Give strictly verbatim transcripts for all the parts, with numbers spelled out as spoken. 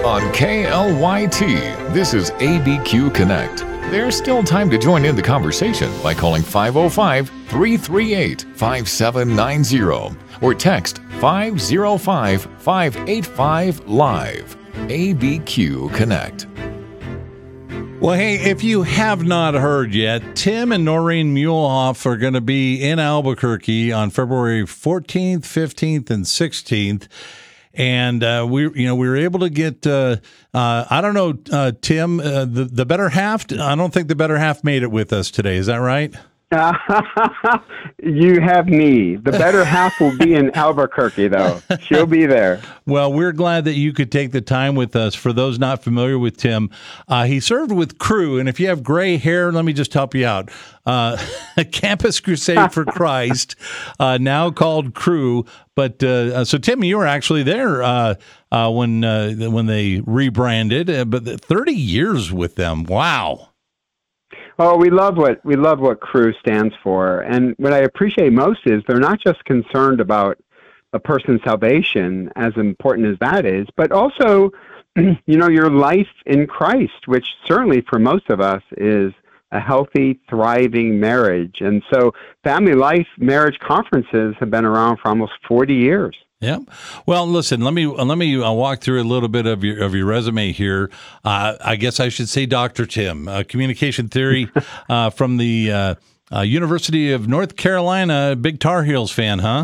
On K L Y T, this is A B Q Connect. There's still time to join in the conversation by calling five oh five, three three eight, five seven nine zero or text five oh five, five eight five, live. A B Q Connect. Well, hey, if you have not heard yet, Tim and Noreen Muehlhoff are going to be in Albuquerque on February fourteenth, fifteenth, and sixteenth. And uh, we, you know, we were able to get. Uh, uh, I don't know, uh, Tim. Uh, the the better half. I don't think the better half made it with us today. Is that right? You have me. The better half will be in Albuquerque, though. She'll be there. Well, we're glad that you could take the time with us. For those not familiar with Tim, uh, he served with Cru, and if you have gray hair, let me just help you out. Uh, Campus Crusade for Christ, uh, now called Cru. But uh, so, Tim, you were actually there uh, uh, when uh, when they rebranded. Uh, but thirty years with them. Wow. Oh, we love what we love what Cru stands for, and what I appreciate most is they're not just concerned about a person's salvation, as important as that is, but also, you know, your life in Christ, which certainly for most of us is a healthy, thriving marriage. And so, family life marriage conferences have been around for almost forty years. Yeah. Well, listen. Let me let me uh, walk through a little bit of your of your resume here. Uh, I guess I should say, Doctor Tim, uh, communication theory uh, from the uh, uh, University of North Carolina. Big Tar Heels fan, huh?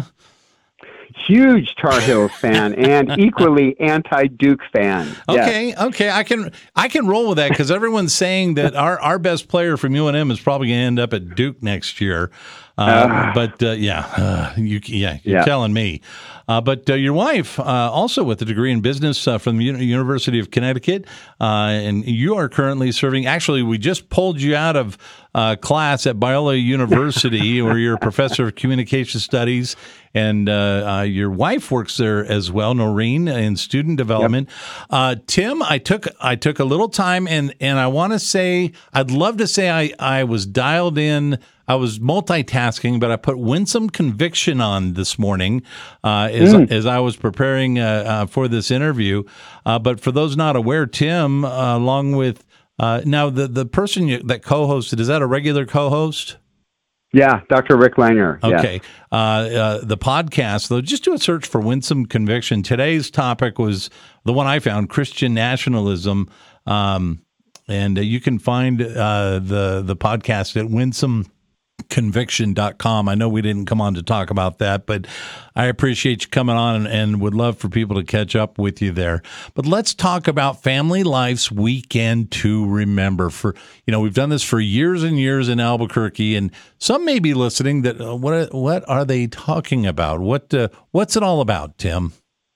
Huge Tar Heels fan and equally anti-Duke fan. Okay, yes. okay, I can I can roll with that because everyone's saying that our, our best player from U N M is probably going to end up at Duke next year. Uh, uh, but uh, yeah, uh, you yeah you're yeah. telling me. Uh, but uh, your wife, uh, also with a degree in business uh, from the U- University of Connecticut, uh, and you are currently serving. Actually, we just pulled you out of uh, class at Biola University, where you're a professor of communication studies, and uh, uh, your wife works there as well, Noreen, in student development. Yep. Uh, Tim, I took I took a little time, and and I want to say I'd love to say I I was dialed in. I was multitasking, but I put Winsome Conviction on this morning uh, as, mm. as I was preparing uh, uh, for this interview. Uh, but for those not aware, Tim, uh, along with uh, now the the person you, that co-hosted, is that a regular co-host? Yeah, Doctor Rick Langer. Okay. Yes. Uh, uh, the podcast, though, just do a search for Winsome Conviction. Today's topic was the one I found, Christian nationalism. Um, and uh, you can find uh, the, the podcast at winsome conviction dot com. I know we didn't come on to talk about that, but I appreciate you coming on and, and would love for people to catch up with you there. But let's talk about Family Life's Weekend to Remember. For you know, we've done this for years and years in Albuquerque, and some may be listening that uh, what what are they talking about? What uh, what's it all about, Tim?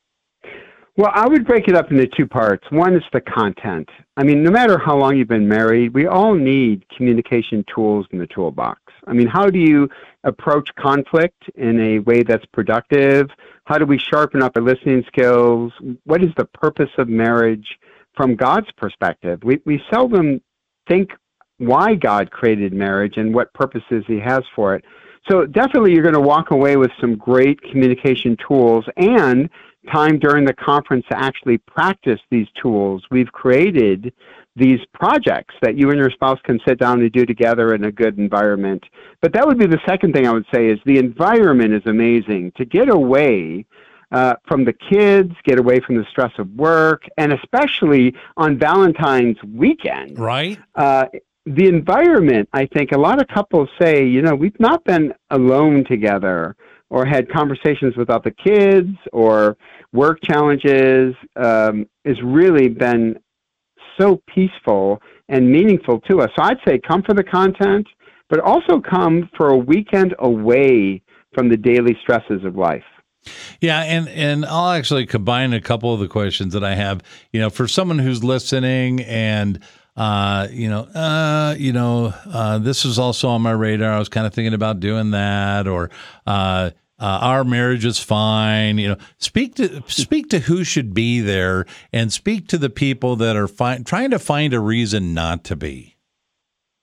Well, I would break it up into two parts. One is the content. I mean, no matter how long you've been married, we all need communication tools in the toolbox. I mean, how do you approach conflict in a way that's productive? How do we sharpen up our listening skills? What is the purpose of marriage from God's perspective? We we seldom think why God created marriage and what purposes he has for it. So definitely you're going to walk away with some great communication tools and time during the conference to actually practice these tools. We've created these projects that you and your spouse can sit down and do together in a good environment. But that would be the second thing I would say is the environment is amazing. To get away uh, from the kids, get away from the stress of work, and especially on Valentine's weekend. Right. Uh, the environment, I think a lot of couples say, you know, we've not been alone together or had conversations without the kids or work challenges, um, has really been so peaceful and meaningful to us. So I'd say come for the content, but also come for a weekend away from the daily stresses of life. Yeah, and, and I'll actually combine a couple of the questions that I have. You know, for someone who's listening and uh, you know, uh, you know, uh, this is also on my radar. I was kind of thinking about doing that, or uh, uh, our marriage is fine. You know, speak to speak to who should be there, and speak to the people that are fi- trying to find a reason not to be.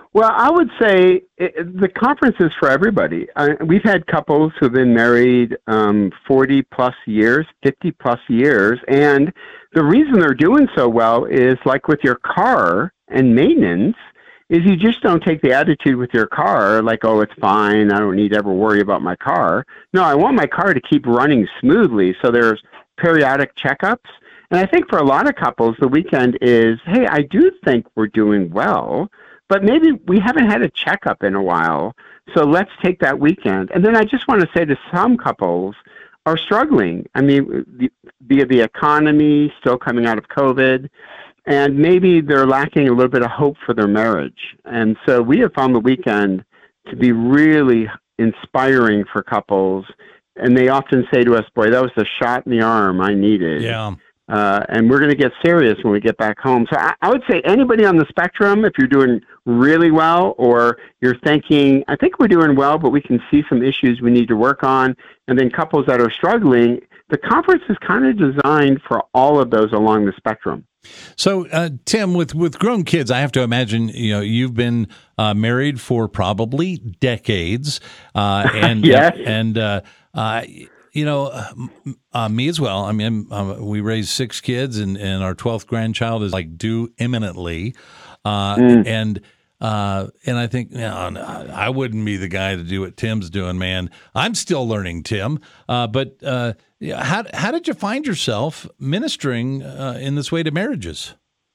Well, I would say it, the conference is for everybody. Uh, we've had couples who've been married um, forty plus years, fifty plus years, and the reason they're doing so well is like with your car and maintenance, is you just don't take the attitude with your car like, oh, it's fine, I don't need to ever worry about my car. No, I want my car to keep running smoothly, so there's periodic checkups. And I think for a lot of couples, the weekend is, hey, I do think we're doing well, but maybe we haven't had a checkup in a while, so let's take that weekend. And then I just want to say to some couples are struggling. I mean, via the economy, still coming out of COVID, and maybe they're lacking a little bit of hope for their marriage. And so we have found the weekend to be really inspiring for couples, and they often say to us, boy, that was the shot in the arm I needed. Yeah. Uh, and we're going to get serious when we get back home. So I, I would say anybody on the spectrum, if you're doing really well or you're thinking, I think we're doing well, but we can see some issues we need to work on, and then couples that are struggling, the conference is kind of designed for all of those along the spectrum. So, uh, Tim, with, with grown kids, I have to imagine, you know, you've been uh, married for probably decades. Uh, and, yes. And, uh, uh, you know, uh, me as well. I mean, uh, we raised six kids, and, and our twelfth grandchild is like due imminently. Uh, mm. And uh, and I think, you know, I wouldn't be the guy to do what Tim's doing, man. I'm still learning, Tim. Uh, but uh, how how did you find yourself ministering uh, in this way to marriages?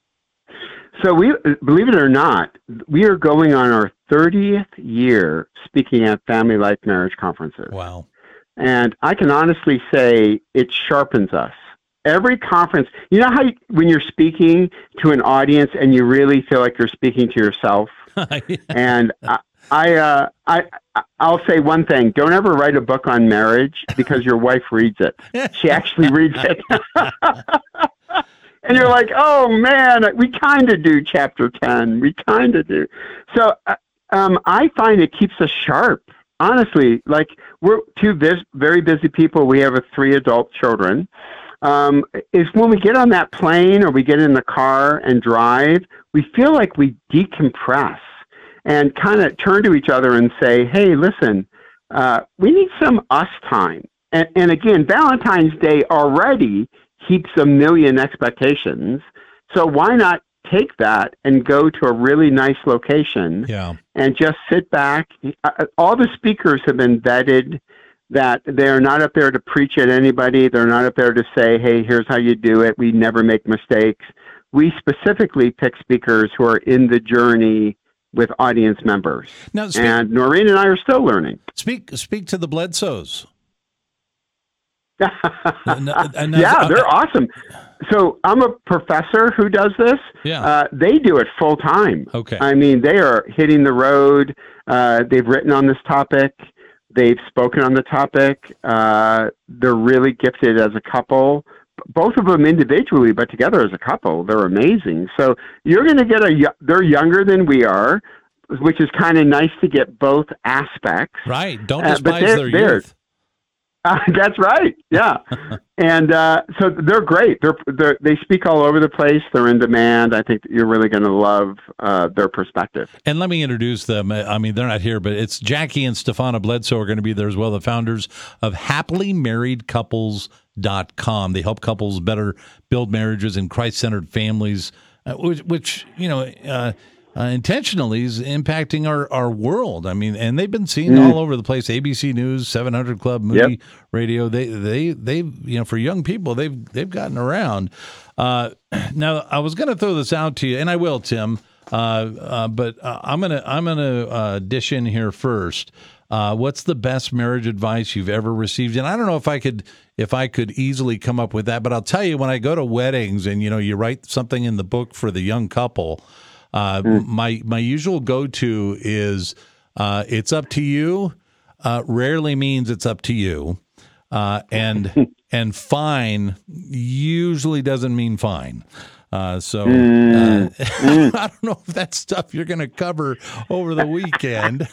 So we, believe it or not, we are going on our thirtieth year speaking at Family Life Marriage Conferences. Wow. And I can honestly say it sharpens us. Every conference, you know how you, when you're speaking to an audience and you really feel like you're speaking to yourself? Yeah. And I, I, uh, I, I'll say one thing. Don't ever write a book on marriage because your wife reads it. She actually reads it. And you're like, oh, man, we kind of do chapter ten. We kind of do. So um, I find it keeps us sharp. Honestly, like we're two vis- very busy people. We have a three adult children. Um, is when we get on that plane or we get in the car and drive, we feel like we decompress and kind of turn to each other and say, hey, listen, uh, we need some us time. And, and again, Valentine's Day already keeps a million expectations. So why not take that and go to a really nice location yeah. and just sit back. All the speakers have been vetted that they're not up there to preach at anybody. They're not up there to say, hey, here's how you do it. We never make mistakes. We specifically pick speakers who are in the journey with audience members. Now, speak, and Noreen and I are still learning. Speak speak to the Bledsoes. no, no, yeah, they're awesome. So I'm a professor who does this. Yeah. Uh, they do it full time. Okay. I mean, they are hitting the road. Uh, they've written on this topic. They've spoken on the topic. Uh, they're really gifted as a couple. Both of them individually, but together as a couple, they're amazing. So you're going to get a. They're younger than we are, which is kind of nice to get both aspects. Right. Don't despise uh, their youth. Uh, that's right. Yeah. And uh, so they're great. They're, they're, they speak all over the place. They're in demand. I think that you're really going to love uh, their perspective. And let me introduce them. I mean, they're not here, but it's Jackie and Stefana Bledsoe are going to be there as well, the founders of happily married couples dot com. They help couples better build marriages and Christ-centered families, uh, which, which, you know, uh, Uh, intentionally is impacting our, our world. I mean, and they've been seen mm. all over the place. A B C News, seven hundred Club, Movie yep. Radio. They they they you know, for young people, they've they've gotten around. Uh, now, I was going to throw this out to you, and I will, Tim. Uh, uh, but uh, I'm gonna I'm gonna uh, dish in here first. Uh, what's the best marriage advice you've ever received? And I don't know if I could if I could easily come up with that, but I'll tell you, when I go to weddings and you know you write something in the book for the young couple. Uh, mm. My my usual go-to is uh, it's up to you. Uh, rarely means it's up to you, uh, and and fine usually doesn't mean fine. Uh, so uh, mm. I don't know if that's stuff you're going to cover over the weekend,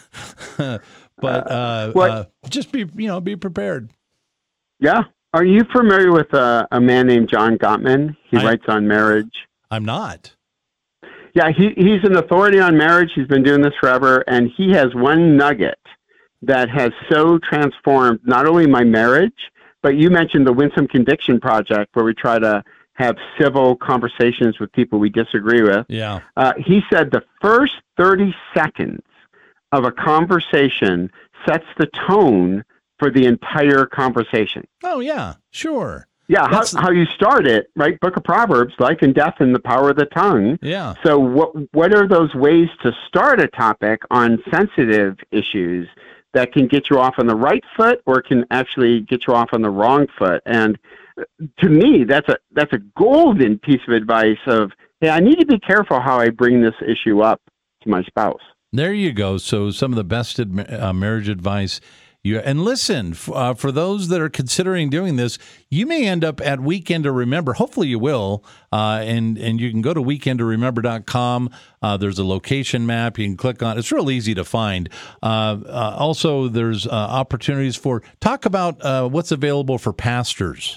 but uh, uh, just be you know be prepared. Yeah. Are you familiar with uh, a man named John Gottman? He I, writes on marriage. I'm not. Yeah, he, he's an authority on marriage. He's been doing this forever, and he has one nugget that has so transformed not only my marriage, but you mentioned the Winsome Conviction Project, where we try to have civil conversations with people we disagree with. Yeah. Uh, he said the first thirty seconds of a conversation sets the tone for the entire conversation. Oh, yeah, sure. Yeah, how, how you start it, right? Book of Proverbs, life and death and the power of the tongue. Yeah. So what what are those ways to start a topic on sensitive issues that can get you off on the right foot or can actually get you off on the wrong foot? And to me, that's a that's a golden piece of advice of, hey, I need to be careful how I bring this issue up to my spouse. There you go. So some of the best ad- uh, marriage advice. You, and listen, uh, for those that are considering doing this, you may end up at Weekend to Remember. Hopefully you will. Uh, and, and you can go to weekend to remember dot com. Uh, there's a location map. You can click on it. It's real easy to find. Uh, uh, also, there's uh, opportunities for, talk about uh, what's available for pastors.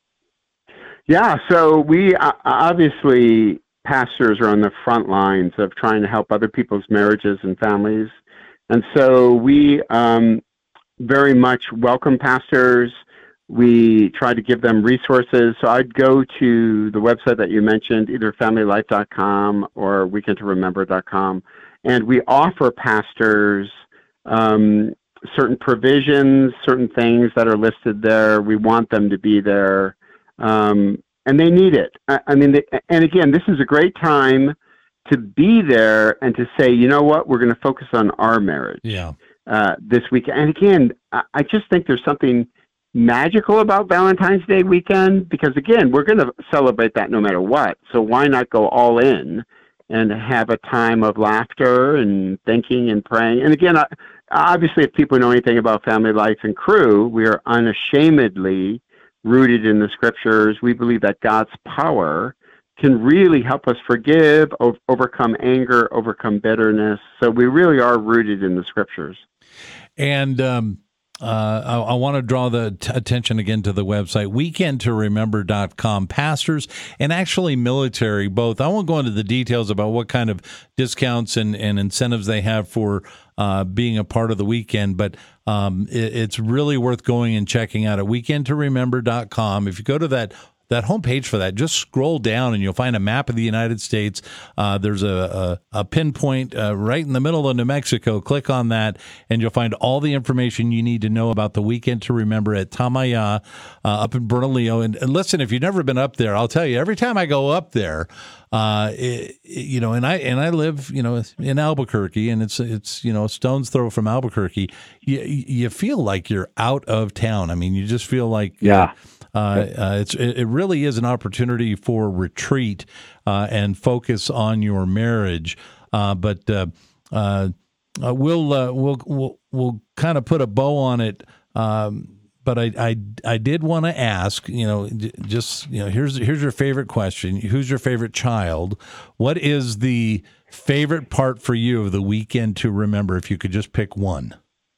Yeah, so we uh, obviously, pastors are on the front lines of trying to help other people's marriages and families. And so we um, very much welcome pastors. We try to give them resources. So I'd go to the website that you mentioned, either family life dot com or weekend to remember dot com. And we offer pastors um, certain provisions, certain things that are listed there. We want them to be there. Um, and they need it. I, I mean, they, and again, this is a great time to be there and to say, you know what, we're going to focus on our marriage. Yeah. Uh, this week. And again, I, I just think there's something magical about Valentine's Day weekend because, again, we're going to celebrate that no matter what. So why not go all in and have a time of laughter and thinking and praying? And again, I, obviously, if people know anything about Family Life and Crew, we are unashamedly rooted in the Scriptures. We believe that God's power can really help us forgive, o- overcome anger, overcome bitterness. So we really are rooted in the Scriptures. And um, uh, I, I want to draw the t- attention again to the website, weekend to remember dot com. Pastors and actually military, both. I won't go into the details about what kind of discounts and, and incentives they have for uh, being a part of the weekend, but um, it, it's really worth going and checking out at weekend to remember dot com. If you go to that that homepage for that, just scroll down and you'll find a map of the United States. Uh, there's a, a, a pinpoint uh, right in the middle of New Mexico. Click on that, and you'll find all the information you need to know about the Weekend to Remember at Tamaya uh, up in Bernalillo. And, and listen, if you've never been up there, I'll tell you, every time I go up there, uh, it, it, you know, and I and I live, you know, in Albuquerque, and it's it's you know a stone's throw from Albuquerque. You you feel like you're out of town. I mean, you just feel like yeah. Uh, uh, it's it really is an opportunity for retreat uh, and focus on your marriage. Uh, but uh, uh, uh, we'll uh, we'll we'll we'll kind of put a bow on it. Um, but I I, I did want to ask, you know, just you know, here's here's your favorite question. Who's your favorite child? What is the favorite part for you of the Weekend to Remember? If you could just pick one.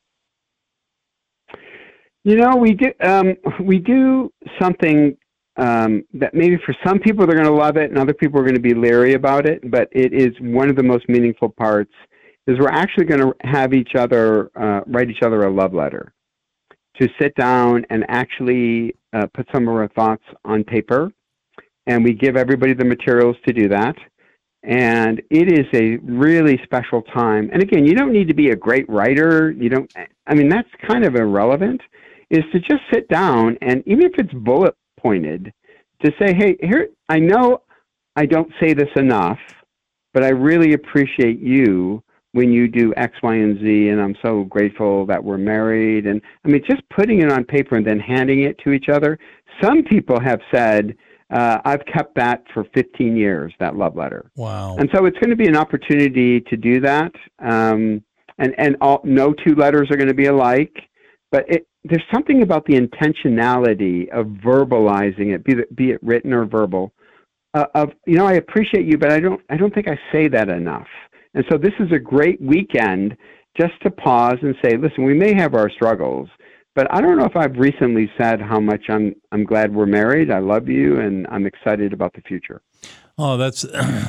You know, we do um, we do something um, that maybe for some people they're going to love it, and other people are going to be leery about it. But it is one of the most meaningful parts. Is we're actually going to have each other uh, write each other a love letter, to sit down and actually uh, put some of our thoughts on paper, and we give everybody the materials to do that. And it is a really special time. And again, you don't need to be a great writer. You don't. I mean, that's kind of irrelevant. Is to just sit down and even if it's bullet pointed, to say, hey, here, I know I don't say this enough, but I really appreciate you when you do X, Y, and Z, and I'm so grateful that we're married. And I mean, just putting it on paper and then handing it to each other. Some people have said, uh, I've kept that for fifteen years, that love letter. Wow. And so it's going to be an opportunity to do that. Um, and and all, no two letters are going to be alike, but it, there's something about the intentionality of verbalizing it, be it, be it written or verbal, uh, of, you know, I appreciate you, but I don't, I don't think I say that enough. And so this is a great weekend just to pause and say, listen, we may have our struggles, but I don't know if I've recently said how much I'm, I'm glad we're married. I love you, and I'm excited about the future. Oh, that's,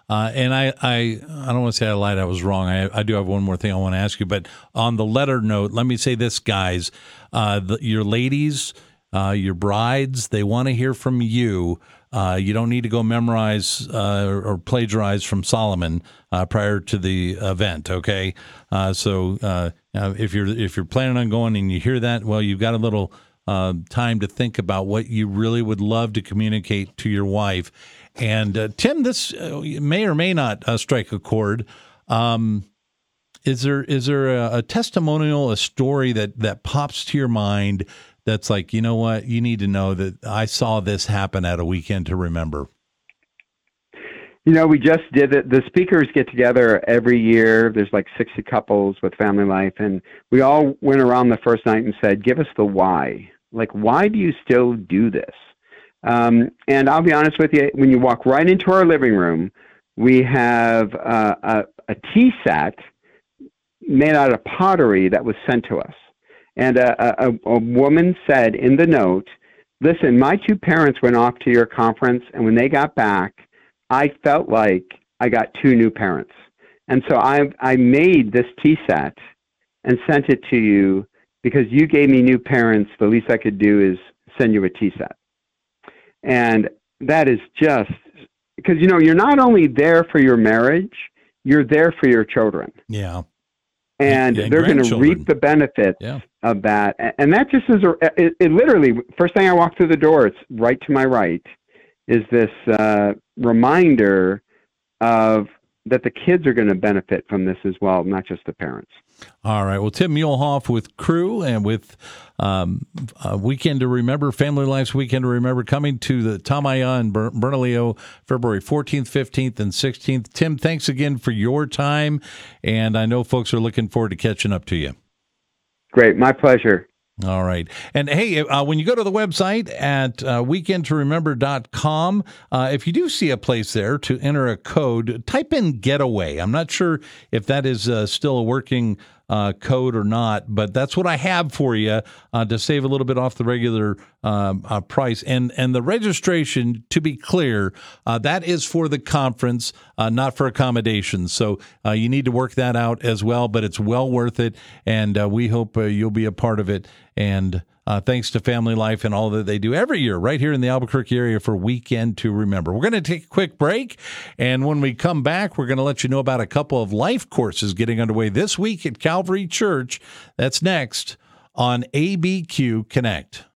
Uh, and I, I, I don't want to say I lied. I was wrong. I, I do have one more thing I want to ask you. But on the letter note, let me say this, guys. Uh, the, your ladies, uh, your brides, they want to hear from you. Uh, you don't need to go memorize uh, or plagiarize from Solomon uh, prior to the event. Okay, uh, so uh, if you're if you're planning on going and you hear that, well, you've got a little uh, time to think about what you really would love to communicate to your wife. And uh, Tim, this uh, may or may not uh, strike a chord. Um, is there is there a, a testimonial, a story that that pops to your mind? That's like, you know what, you need to know that I saw this happen at a Weekend to Remember. You know, we just did it. The speakers get together every year. There's like sixty couples with Family Life. And we all went around the first night and said, give us the why. Like, why do you still do this? Um, and I'll be honest with you, when you walk right into our living room, we have uh, a, a tea set made out of pottery that was sent to us. And a, a, a woman said in the note, listen, my two parents went off to your conference, and when they got back, I felt like I got two new parents. And so I, I made this tea set and sent it to you because you gave me new parents. The least I could do is send you a tea set. And that is just, because, you know, you're not only there for your marriage, you're there for your children. Yeah. And, and they're going to reap the benefits yeah. of that. And that just is, a, it, it literally, first thing I walk through the door, it's right to my right, is this uh, reminder of that the kids are going to benefit from this as well, not just the parents. All right. Well, Tim Muehlhoff with Cru and with um, uh, Weekend to Remember, Family Life's Weekend to Remember, coming to the Tamaya in Ber- Bernalillo, February fourteenth, fifteenth, and sixteenth. Tim, thanks again for your time, and I know folks are looking forward to catching up to you. Great. My pleasure. All right. And hey, uh, when you go to the website at uh, weekend to remember dot com, uh, if you do see a place there to enter a code, type in getaway. I'm not sure if that is uh, still a working uh, code or not, but that's what I have for you uh, to save a little bit off the regular um, uh, price. And and the registration, to be clear, uh, that is for the conference, uh, not for accommodations. So uh, you need to work that out as well, but it's well worth it. And uh, we hope uh, you'll be a part of it. And uh, thanks to Family Life and all that they do every year right here in the Albuquerque area for Weekend to Remember. We're going to take a quick break, and when we come back, we're going to let you know about a couple of life courses getting underway this week at Calvary Church. That's next on A B Q Connect.